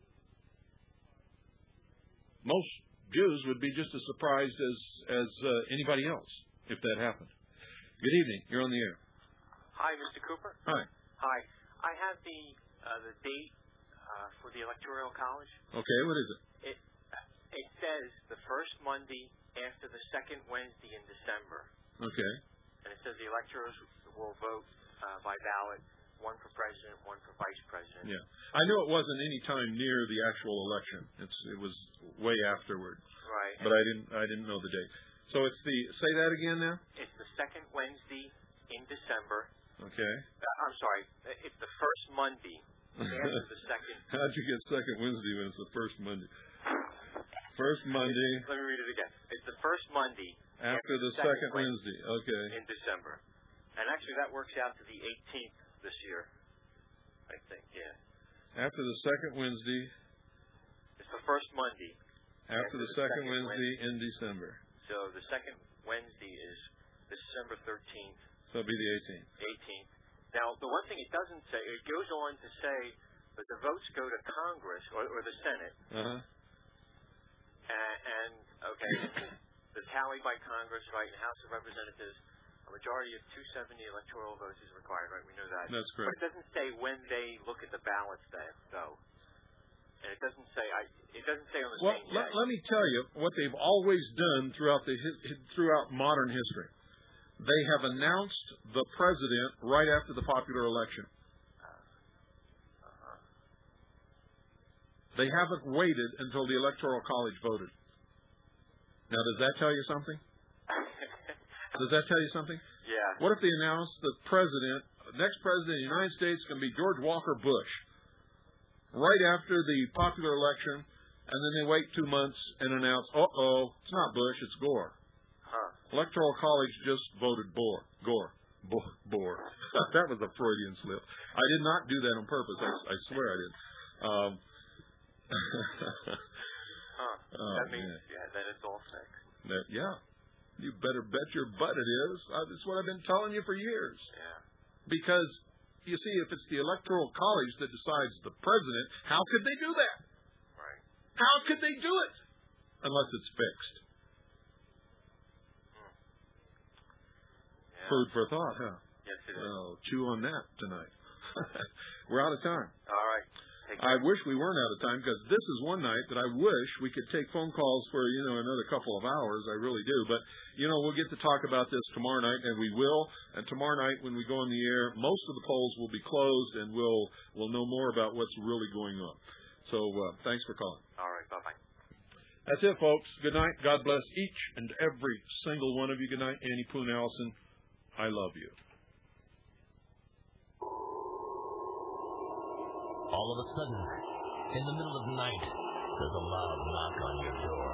Most Jews would be just as surprised as, as uh, anybody else if that happened. Good evening. You're on the air. Hi, Mister Cooper. Hi. Hi. I have the uh, the date uh, for the Electoral College. Okay, what is it? It it says the first Monday after the second Wednesday in December. Okay. And it says the electors will vote uh, by ballot, one for president, one for vice president. Yeah. I knew it wasn't any time near the actual election. It's it was way afterward. Right. But I didn't I didn't know the date. So it's the say that again now? It's the second Wednesday in December. Okay. Uh, I'm sorry. It's the first Monday after the second. How'd you get second Wednesday when it's the first Monday? First Monday. Let me read it again. It's the first Monday after, after the, the second, second Wednesday. Okay. In December. And actually that works out to the eighteenth this year. I think, yeah. After the second Wednesday. It's the first Monday. After, after the, the second, second Wednesday, Wednesday in December. So the second Wednesday is December thirteenth. So it'll be the eighteenth. eighteenth. Now, the one thing it doesn't say, it goes on to say that the votes go to Congress or, or the Senate. Uh-huh. And, and okay, the tally by Congress, right, in the House of Representatives, a majority of two hundred seventy electoral votes is required, right? We know that. That's correct. But it doesn't say when they look at the ballots, that, though. And it doesn't say. I. It doesn't say on the well, same let, day. let me tell you what they've always done throughout the throughout modern history. They have announced the president right after the popular election. Uh-huh. They haven't waited until the Electoral College voted. Now, does that tell you something? Does that tell you something? Yeah. What if they announce the president, next president of the United States, is going to be George Walker Bush, right after the popular election, and then they wait two months and announce, uh-oh, it's not Bush, it's Gore. Huh. Electoral College just voted Gore. Gore. Bo- bore. That was a Freudian slip. I did not do that on purpose. I, I swear I did. Um, huh. oh, that means, man. yeah, then it's all sex. That, yeah. You better bet your butt it is. Uh, that's what I've been telling you for years. Yeah. Because, you see, if it's the Electoral College that decides the president, how could they do that? Right. How could they do it? Unless it's fixed. Hmm. Yeah. Food for thought, huh? Yes, it is. Well, chew on that tonight. We're out of time. All right. Take I care. wish we weren't out of time, because this is one night that I wish we could take phone calls for, you know, another couple of hours. I really do. But, you know, we'll get to talk about this tomorrow night, and we will. And tomorrow night when we go on the air, most of the polls will be closed, and we'll we'll know more about what's really going on. So uh, thanks for calling. All right. Bye-bye. That's it, folks. Good night. God bless each and every single one of you. Good night. Annie Poon Allison, I love you. All of a sudden, in the middle of the night, there's a loud knock on your door.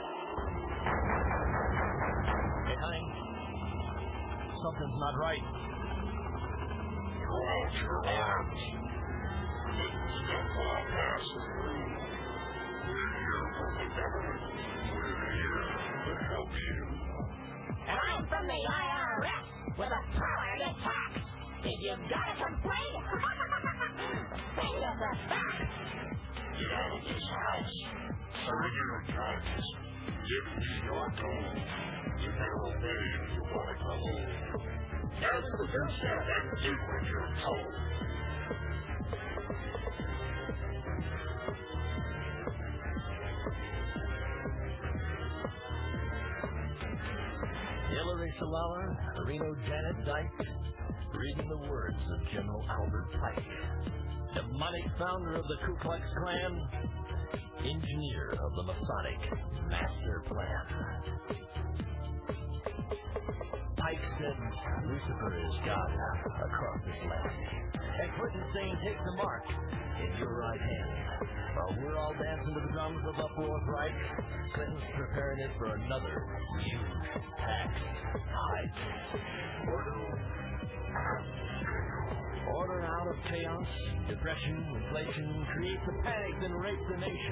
Hey, honey, something's not right. Throw out your arms. Step on past the room. We're here from the government. We're here to help you. And I'm from the I R S with a power to tax. If you've got a complaint, send us a fax. Get out of this house. Surrender your guns. Give me your gold. You better obey if you want to go home. Now to the doorstep and do what you're told. Hillary Salala, Reno Janet Dyke, reading the words of General Albert Pike, demonic founder of the Ku Klux Klan, engineer of the Masonic Master Plan. Pike said Lucifer is God across this land, and Clinton's saying take the mark in your right hand. While we're all dancing to the drums of the Fourth Reich, Clinton's preparing it for another huge tax hike. Order out of chaos, depression, inflation, create the panic, then rape the nation.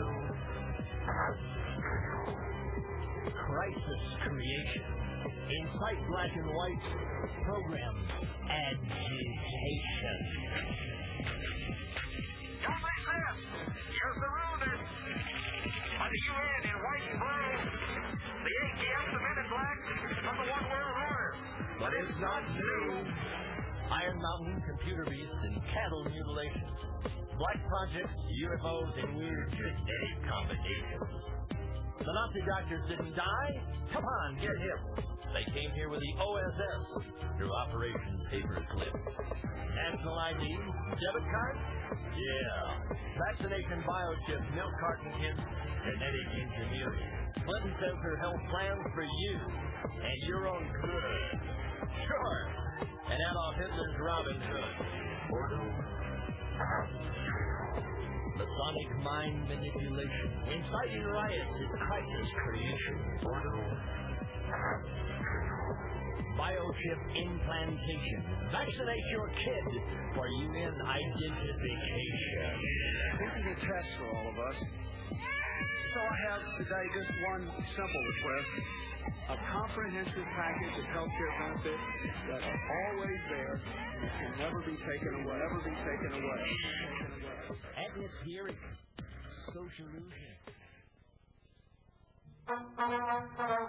Crisis creation. Incite black and white. Program agitation. Don't make sense. Here's the rulers. By the U N in white and blue. The A T F, the men in black, of the one world order. But it's not new. Iron Mountain, computer beasts, and cattle mutilations. Black projects, U F Os, and weird genetic combinations. The Nazi doctors didn't die? Come on, get him. They came here with the O S S through Operation Paperclip. National I D, debit card? Yeah. Vaccination biochip, milk carton kits, genetic engineering. Clinton says her health plans for you and your own good. Sure. And Adolf Hitler's Robin Hood. Masonic mind manipulation. Inciting riots is crisis creation. Biochip implantation. Vaccinate your kid for U N identification. This is a test for all of us. So I have today just one simple request. A comprehensive package of health care benefits that are always there and can never be taken away. Never be taken away. Atmospheric. Social illusion.